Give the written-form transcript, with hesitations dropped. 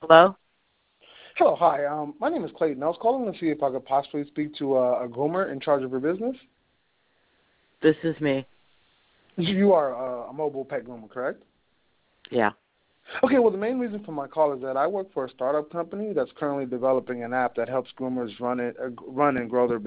Hello? Hello, hi. My name is Clayton. I was calling to see if I could possibly speak to a groomer in charge of your business. This is me. You are a mobile pet groomer, correct? Yeah. Okay, well, the main reason for my call is that I work for a startup company that's currently developing an app that helps groomers run and grow their